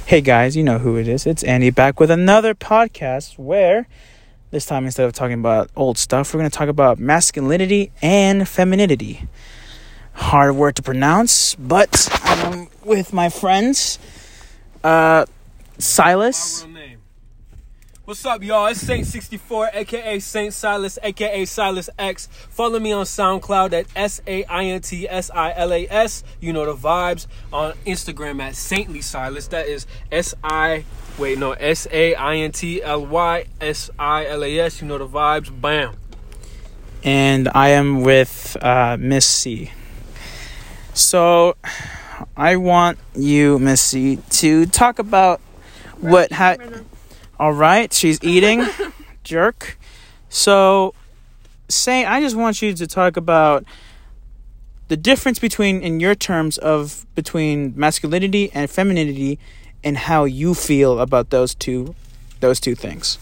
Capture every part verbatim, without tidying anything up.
Hey guys, you know who it is. It's Andy back with another podcast where this time instead of talking about old stuff, we're going to talk about masculinity and femininity. Hard word to pronounce, but I'm with my friends, uh, Silas. What's up, y'all? It's Saint sixty-four, aka Saint Silas, aka Silas X. Follow me on SoundCloud at S A I N T S I L A S. You know the vibes. On Instagram at Saintly Silas. That is S I, wait, no, S A I N T L Y S I L A S. You know the vibes. Bam. And I am with uh, Miss C. So I want you, Miss C, to talk about what... Ha- All right, she's eating, jerk. So, say, I just want you to talk about the difference between, in your terms, of between masculinity and femininity, and how you feel about those two, those two things.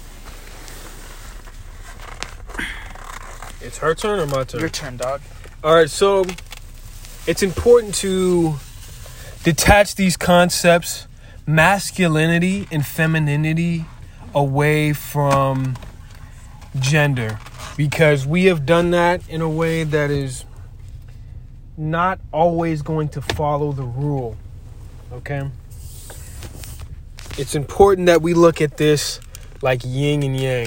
It's her turn or my turn? Your turn, dog. All right, so it's important to detach these concepts, masculinity and femininity, away from gender, because we have done that in a way that is not always going to follow the rule. Okay, it's important that we look at this like yin and yang.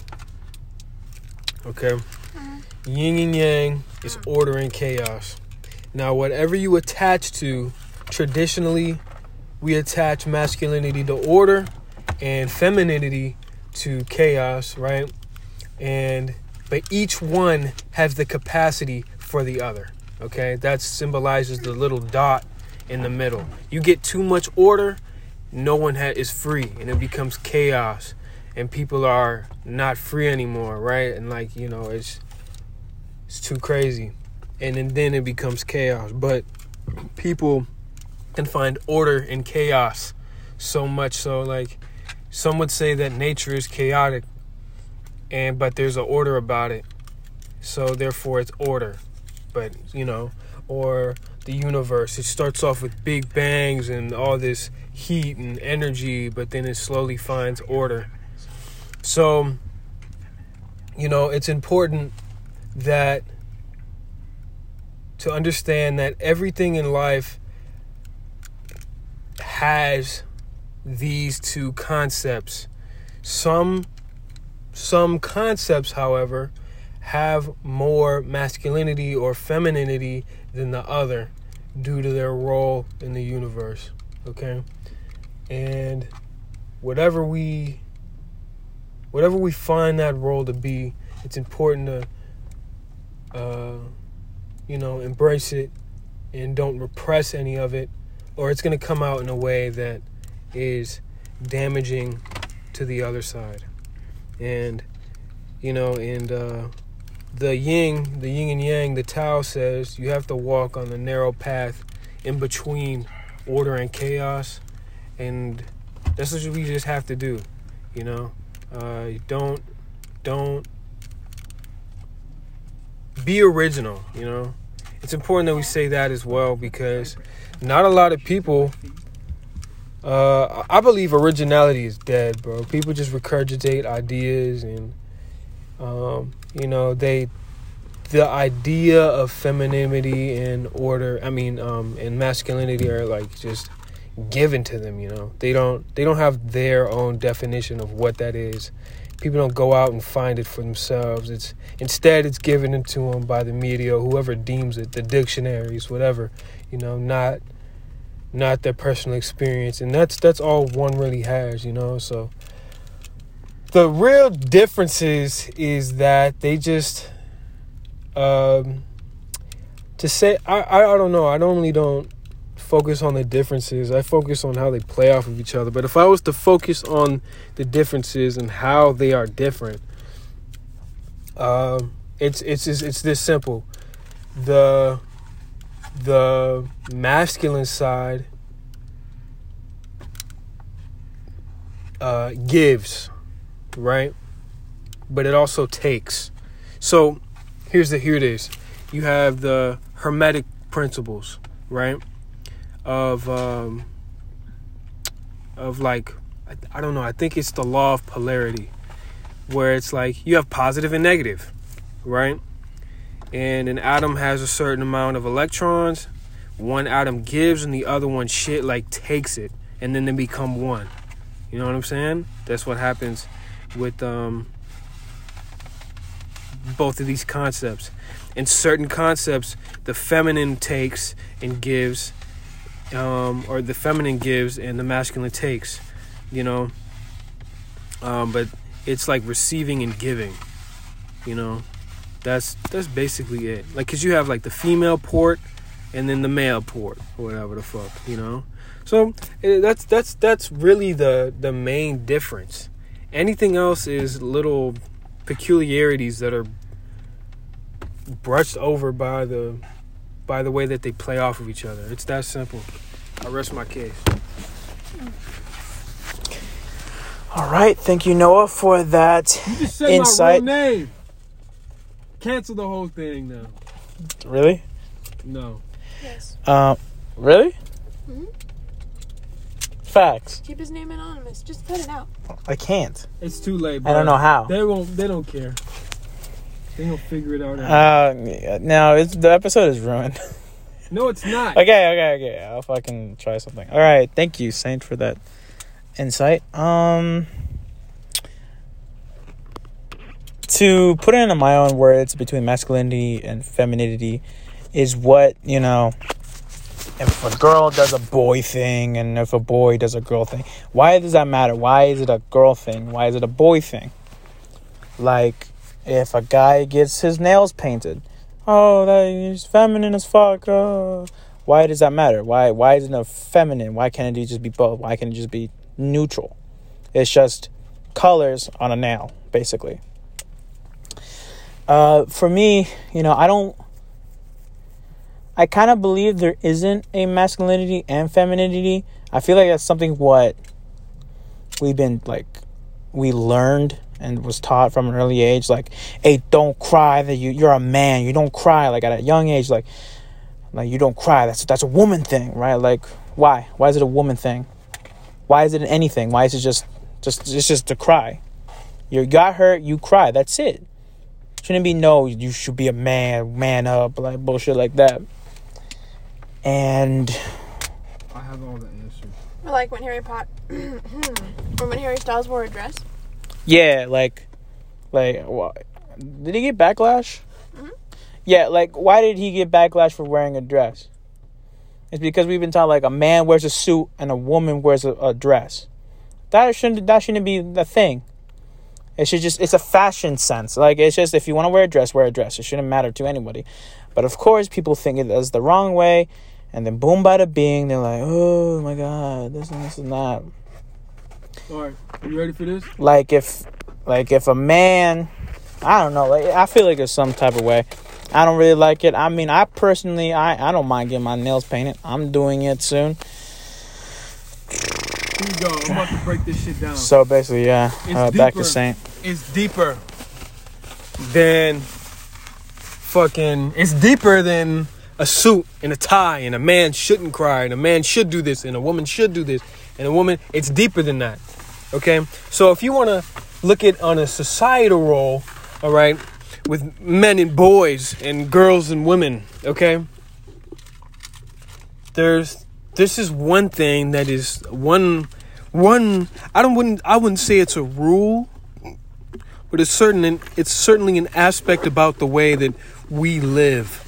Okay, yin and yang is order and chaos. Now, whatever you attach to traditionally, we attach masculinity to order and femininity to chaos, right? And but each one has the capacity for the other, okay? That symbolizes the little dot in the middle. You get too much order, no one ha- is free, and it becomes chaos, and people are not free anymore, right? And like, you know, it's it's too crazy, and then, then it becomes chaos. But people can find order in chaos, so much so, like, some would say that nature is chaotic, and but there's an order about it, so therefore it's order. But, you know, or the universe, it starts off with big bangs and all this heat and energy, but then it slowly finds order. So, you know, it's important that to understand that everything in life has these two concepts. Some some concepts, however, have more masculinity or femininity than the other due to their role in the universe. Okay? And whatever we whatever we find that role to be, it's important to uh, you know, embrace it and don't repress any of it, or it's going to come out in a way that is damaging to the other side. And, you know, and uh, the yin, the yin and yang, the Tao says you have to walk on the narrow path in between order and chaos. And that's what we just have to do, you know. Uh, don't, don't be original, you know. It's important that we say that as well, because not a lot of people, uh, I believe originality is dead, bro. People just regurgitate ideas and, um, you know, they, the idea of femininity and order, I mean, um, and masculinity are like just given to them, you know. They don't, they don't have their own definition of what that is. People don't go out and find it for themselves. It's instead it's given to them by the media, whoever deems it, the dictionaries, whatever, you know, not not their personal experience. And that's that's all one really has, you know. So the real differences is that they just um to say I, I I don't know, I normally don't focus on the differences. I focus on how they play off of each other. But if I was to focus on the differences and how they are different, um, it's it's it's, it's this simple. The the masculine side uh, gives, right? But it also takes. So here's the here it is. You have the Hermetic principles, right? Of um, of like, I, I don't know, I think it's the law of polarity, where it's like you have positive and negative, right? And an atom has a certain amount of electrons. One atom gives and the other one shit like takes it, and then they become one. You know what I'm saying? That's what happens with um, both of these concepts. In certain concepts, the feminine takes and gives, um, or the feminine gives and the masculine takes, you know. Um, but it's like receiving and giving, you know. That's that's basically it. Like, cause you have like the female port and then the male port, or whatever the fuck, you know. So that's that's that's really the the main difference. Anything else is little peculiarities that are brushed over by the by the way that they play off of each other. It's that simple. I rest my case. All right, thank you, Noah, for that you just say insight. My real name. Cancel the whole thing now. Really? No. Yes. Uh, really? Mm-hmm. Facts. Keep his name anonymous. Just cut it out. I can't. It's too late, bro. I don't know how. They won't. They don't care. They don't figure it out. Uh, no, it's the episode is ruined. No, it's not. okay, okay, okay. I'll fucking try something. All right, thank you, Saint, for that insight. Um, to put it into my own words, between masculinity and femininity is what, you know, if a girl does a boy thing and if a boy does a girl thing, why does that matter? Why is it a girl thing? Why is it a boy thing? Like, if a guy gets his nails painted, oh, that he's feminine as fuck. Oh. Why does that matter? Why why isn't it feminine? Why can't it just be both? Why can't it just be neutral? It's just colors on a nail, basically. Uh, for me, you know, I don't... I kind of believe there isn't a masculinity and femininity. I feel like that's something what we've been, like, we learned and was taught from an early age. Like, hey, don't cry, that you, you're a man. You don't cry. Like, at a young age, like, like you don't cry. That's that's a woman thing, right? Like, why? Why is it a woman thing? Why is it anything? Why is it just, just it's just to cry? You got hurt, you cry. That's it. Shouldn't be no, you should be a man, man up, like bullshit like that. And I have all the answers. Or like when Harry Potter, or when Harry Styles wore a dress. yeah, like, like, what? Did he get backlash? Mm-hmm. Yeah, like, why did he get backlash for wearing a dress? It's because we've been taught, like, a man wears a suit and a woman wears a, a dress. That shouldn't that shouldn't be the thing. It should just, it's a fashion sense. Like, it's just, if you want to wear a dress, wear a dress. It shouldn't matter to anybody. But of course, people think it is the wrong way. And then boom, bada bing, they're like, oh my God, this and this and that. All right, are you ready for this? Like, if, like, if a man, I don't know, like, I feel like it's some type of way. I don't really like it. I mean, I personally, I, I don't mind getting my nails painted. I'm doing it soon. Here we go. I'm about to break this shit down. So basically, yeah, uh, back to Saint. It's deeper than fucking. It's deeper than a suit and a tie, and a man shouldn't cry, and a man should do this, and a woman should do this, and a woman. It's deeper than that. Okay, so if you want to look at on a societal role, all right, with men and boys and girls and women, okay, there's. This is one thing that is one, one. I don't wouldn't I wouldn't say it's a rule, but it's certain. It's certainly an aspect about the way that we live,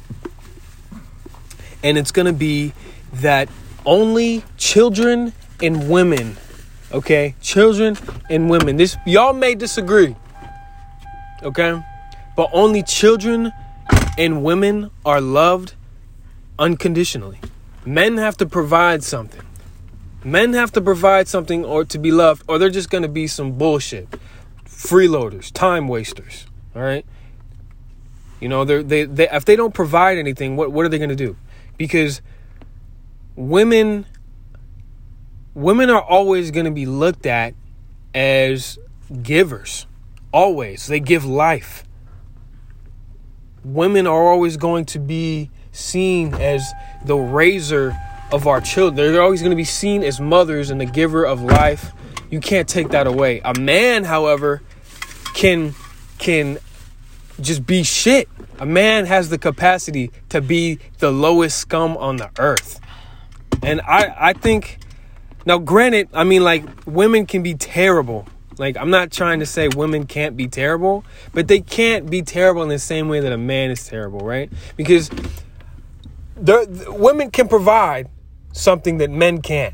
and it's gonna be that only children and women, okay, children and women. This y'all may disagree, okay, but only children and women are loved unconditionally. Men have to provide something. Men have to provide something or to be loved, or they're just going to be some bullshit. Freeloaders, time wasters, all right? You know, they're, they they if they don't provide anything, what, what are they going to do? Because women, women are always going to be looked at as givers. Always. They give life. Women are always going to be seen as the raiser of our children. They're always going to be seen as mothers and the giver of life. You can't take that away. A man, however, can can just be shit. A man has the capacity to be the lowest scum on the earth. And I, I think, now granted, I mean, like, women can be terrible. Like, I'm not trying to say women can't be terrible, but they can't be terrible in the same way that a man is terrible, right? Because the, the women can provide something that men can't.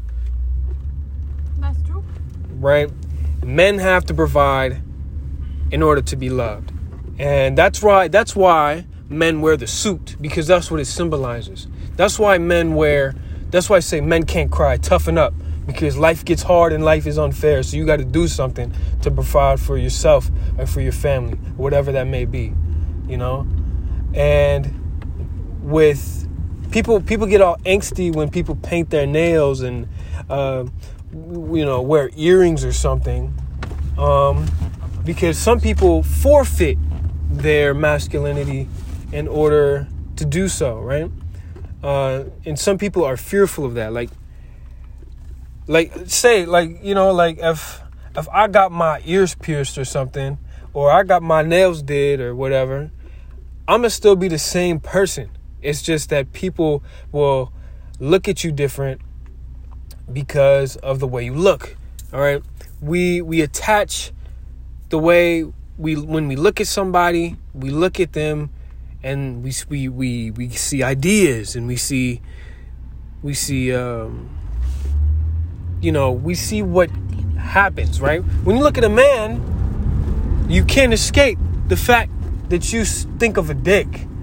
That's true. Right? Men have to provide in order to be loved. And that's why that's why men wear the suit, because that's what it symbolizes. That's why men wear, that's why I say men can't cry, toughen up, because life gets hard and life is unfair. So you got to do something to provide for yourself or for your family, whatever that may be, you know? And with people, people get all angsty when people paint their nails and, uh, you know, wear earrings or something, um, because some people forfeit their masculinity in order to do so, right? Uh, and some people are fearful of that. Like, like say, like, you know, like if if I got my ears pierced or something, or I got my nails did or whatever, I'm gonna still be the same person. It's just that people will look at you different because of the way you look. All right, we we attach the way we when we look at somebody, we look at them, and we we we we see ideas, and we see we see um, you know we see what happens, right? When you look at a man, you can't escape the fact that you think of a dick.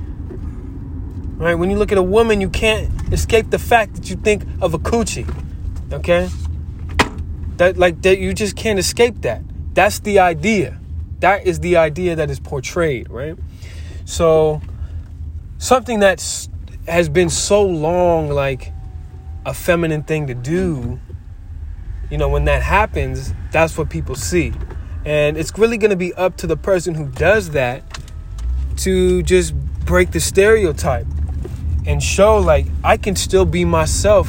Right? When you look at a woman, you can't escape the fact that you think of a coochie. Okay? That like that you just can't escape that. That's the idea. That is the idea that is portrayed, right? So something that's has been so long like a feminine thing to do, you know, when that happens, that's what people see. And it's really going to be up to the person who does that to just break the stereotype and show, like, I can still be myself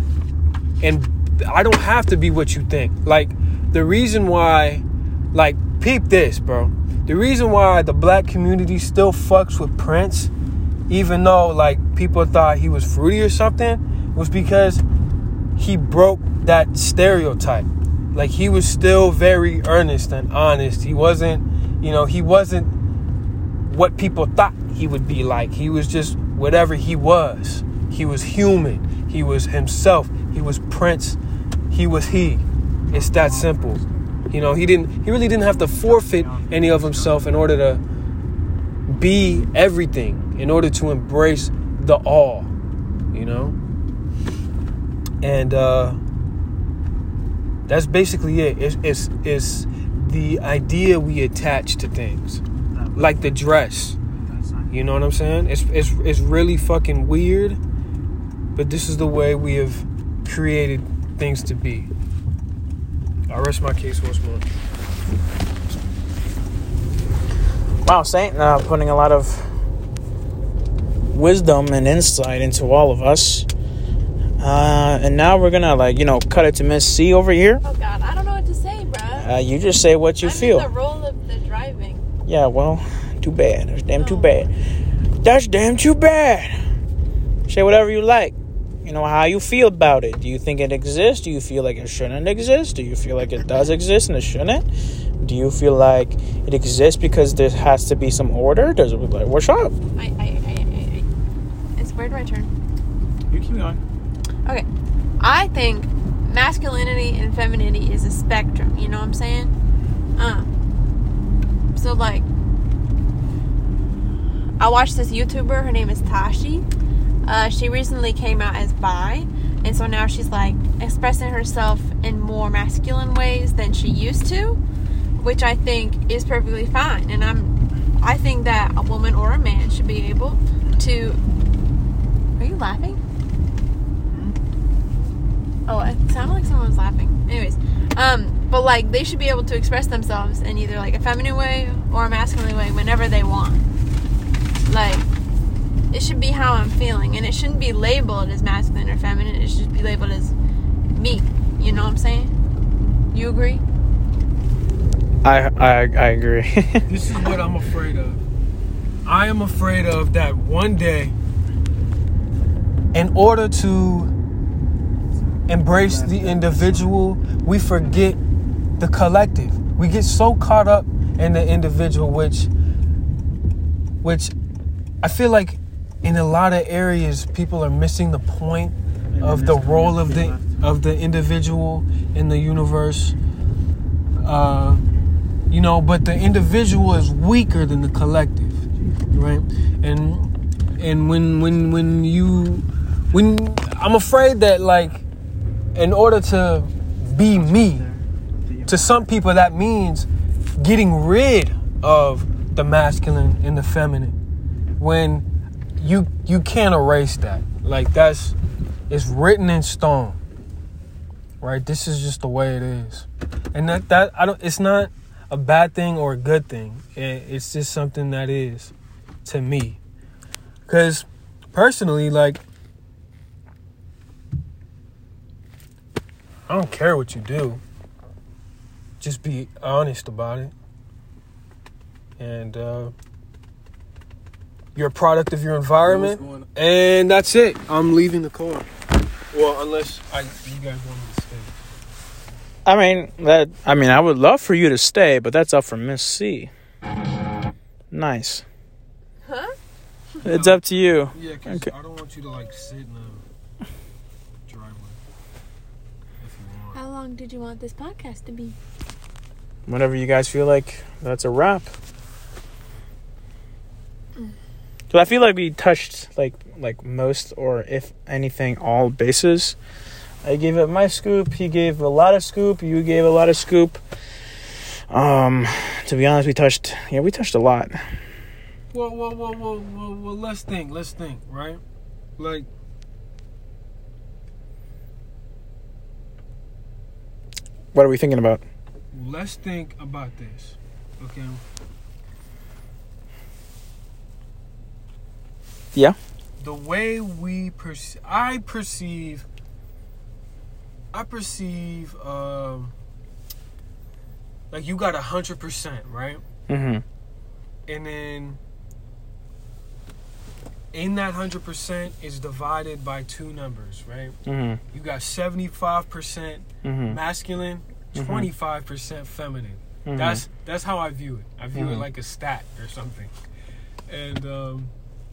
and I don't have to be what you think. Like, the reason why, like, peep this, bro. The reason why the black community still fucks with Prince, even though, like, people thought he was fruity or something, was because he broke that stereotype. Like, he was still very earnest and honest. He wasn't, you know, he wasn't what people thought he would be like. He was just whatever he was. He was human. He was himself. He was Prince. He was he. It's that simple. You know, he didn't, he really didn't have to forfeit any of himself in order to be everything, in order to embrace the all, you know? And, uh, that's basically it. It's, it's, it's the idea we attach to things, like the dress. You know what I'm saying? It's, it's, it's really fucking weird, but this is the way we have created things to be. I rest my case once more. Wow, Saint, uh, putting a lot of wisdom and insight into all of us. Uh, and now we're gonna, like, you know, cut it to Miss C over here. Oh God, I don't know what to say, bro. Uh, you just say what you I'm feel. in the role of the driving. Yeah, well, too bad. That's damn No. too bad. That's damn too bad. Say whatever you like. You know, how you feel about it. Do you think it exists? Do you feel like it shouldn't exist? Do you feel like it does exist and it shouldn't? Do you feel like it exists because there has to be some order? Does it like, what's up? I, I, I, I, I. It's where do I turn? You keep going. Okay. I think masculinity and femininity is a spectrum. You know what I'm saying? Um. So, like, I watched this YouTuber. Her name is Tashi. Uh, she recently came out as bi, and so now she's, like, expressing herself in more masculine ways than she used to, which I think is perfectly fine. And I'm, I think that a woman or a man should be able to. Are you laughing? Oh, it sounded like someone was laughing. Anyways, um, but, like, they should be able to express themselves in either, like, a feminine way or a masculine way whenever they want. Like, It should be how I'm feeling, and it shouldn't be labeled as masculine or feminine. It should be labeled as me. You know what I'm saying? You agree? I I I agree. This is what I'm afraid of. I am afraid of that one day, in order to embrace the individual, we forget the collective. We get so caught up in the individual, which, which I feel like in a lot of areas, people are missing the point of the role of the of the individual in the universe. Uh, you know, but the individual is weaker than the collective, right? And and when when when you when I'm afraid that, like, in order to be me, to some people that means getting rid of the masculine and the feminine, when you you can't erase that. Like, that's, it's written in stone, right? This is just the way it is, and that that I don't. It's not a bad thing or a good thing. It, it's just something that is to me, because personally, like, I don't care what you do. Just be honest about it. And uh, you're a product of your environment. And that's it. I'm leaving the car. Well, unless I, you guys want me to stay. I mean that. I mean, I would love for you to stay, but that's up for Miss C. Nice. Huh? It's up to you. Yeah, because Okay. I don't want you to, like, sit in the driveway. If you want. How long did you want this podcast to be? Whenever you guys feel like that's a wrap. So I feel like we touched like like most, or if anything, all bases. I gave it my scoop. He gave a lot of scoop. You gave a lot of scoop. Um, to be honest, we touched. Yeah, we touched a lot. Well, well, well, well, well, well, let's think. Let's think, right? Like, What are we thinking about? let's think about this, okay? Yeah. The way we perceive, I perceive, I perceive, um, like, you got a hundred percent, right? Mm-hmm. And then in that hundred percent is divided by two numbers, right? Mm-hmm. You got seventy-five percent Mm-hmm. masculine, Mhm. twenty-five percent feminine. Mhm. That's that's how I view it. I view it Mhm. like a stat or something. And um,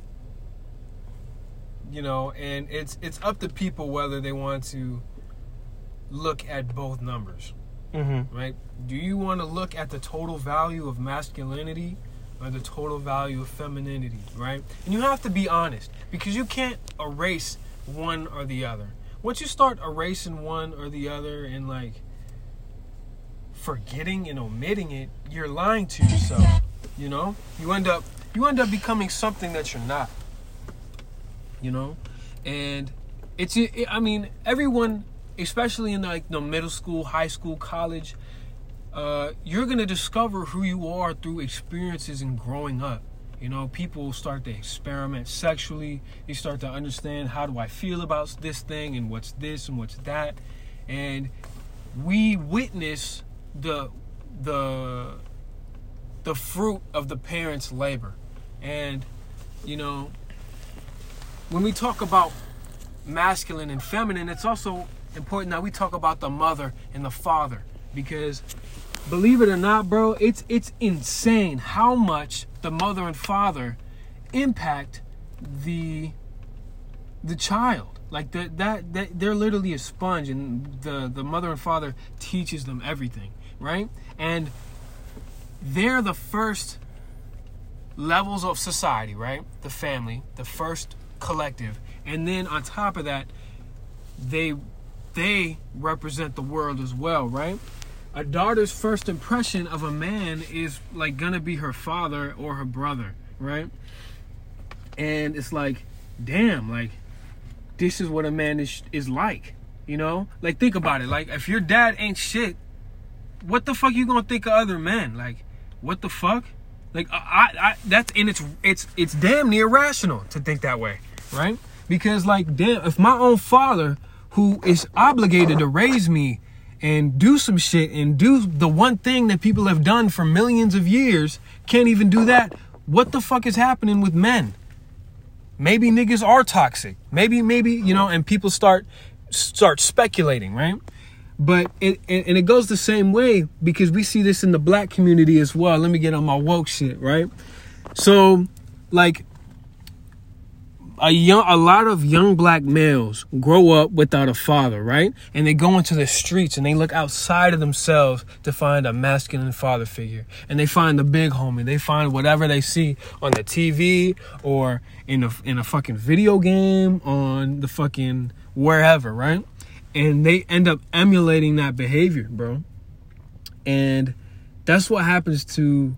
you know, and it's it's up to people whether they want to look at both numbers, Mm-hmm. right? Do you want to look at the total value of masculinity or the total value of femininity, right? And you have to be honest, because you can't erase one or the other. Once you start erasing one or the other and, like, forgetting and omitting it, you're lying to yourself. You know, you end up you end up becoming something that you're not. You know, and it's it, I mean, everyone, especially in, like, the middle school, high school, college, uh, you're gonna discover who you are through experiences and growing up. You know, people start to experiment sexually. You start to understand, how do I feel about this thing, and what's this and what's that, and we witness the the the fruit of the parents' labor. And, you know, when we talk about masculine and feminine, it's also important that we talk about the mother and the father, because, believe it or not, bro, it's it's insane how much the mother and father impact the the child. Like, the, that, that they're literally a sponge, and the, the mother and father teaches them everything, right? And they're the first levels of society, right? The family, the first collective. And then on top of that, they they represent the world as well, right? A daughter's first impression of a man is, like, gonna be her father or her brother, right? And it's like, damn, like, this is what a man is is like, you know? Like, think about it. Like, if your dad ain't shit, what the fuck you gonna think of other men? Like, what the fuck? Like I, I that's and it's it's it's damn near rational to think that way, right? Because like, damn, if my own father, who is obligated to raise me and do some shit and do the one thing that people have done for millions of years, can't even do that, what the fuck is happening with men? Maybe niggas are toxic. Maybe, maybe, you know, and people start start speculating, right? But it, and it goes the same way because we see this in the black community as well. Let me get on my woke shit, right? So, like, a young, a lot of young black males grow up without a father, right? And they go into the streets and they look outside of themselves to find a masculine father figure. And they find the big homie. They find whatever they see on the T V or in a in a fucking video game, on the fucking wherever, right? And they end up emulating that behavior, bro. And that's what happens to,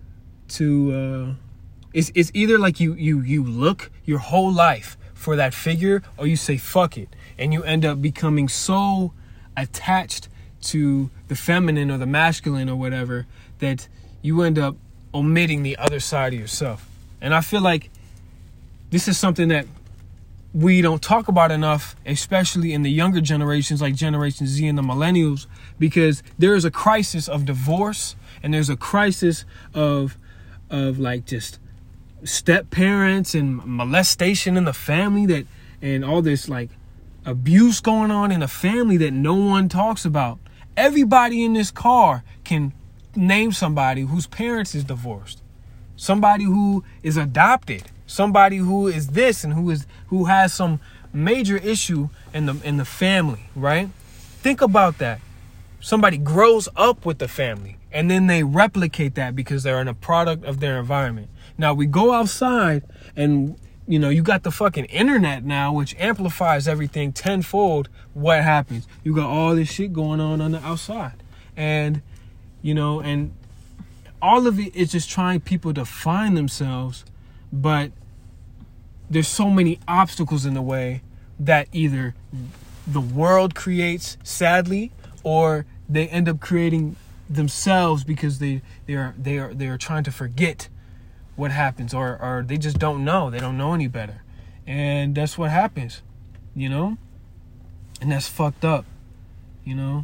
to, uh, it's, it's either like you, you, you look your whole life for that figure, or you say, fuck it. And you end up becoming so attached to the feminine or the masculine or whatever, that you end up omitting the other side of yourself. And I feel like this is something that we don't talk about enough, especially in the younger generations like Generation Z and the millennials, because there is a crisis of divorce and there's a crisis of of like just step parents and molestation in the family, that and all this like abuse going on in the family that no one talks about. Everybody in this car can name somebody whose parents is divorced, somebody who is adopted, somebody who is this and who is who has some major issue in the in the family, right? Think about that. Somebody grows up with the family and then they replicate that because they're in a product of their environment. Now we go outside and, you know, you got the fucking internet now, which amplifies everything tenfold. What happens? You got all this shit going on on the outside. And, you know, and all of it is just trying people to find themselves. But there's so many obstacles in the way that either the world creates, sadly, or they end up creating themselves because they, they are they are they are trying to forget what happens, or or they just don't know. They don't know any better. And that's what happens, you know? And that's fucked up, you know?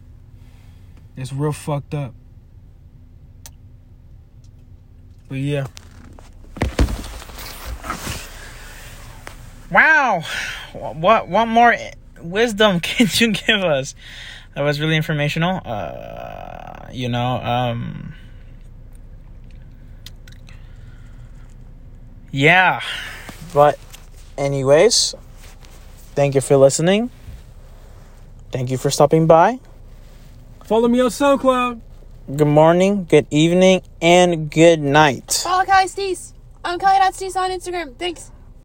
It's real fucked up. But yeah. Wow. What what more wisdom can you give us? That was really informational. Uh, you know, um, yeah. But anyways, thank you for listening. Thank you for stopping by. Follow me on SoundCloud. Good morning, good evening, and good night. Follow Kylie Stees. I'm Kylie.Stees on Instagram. Thanks.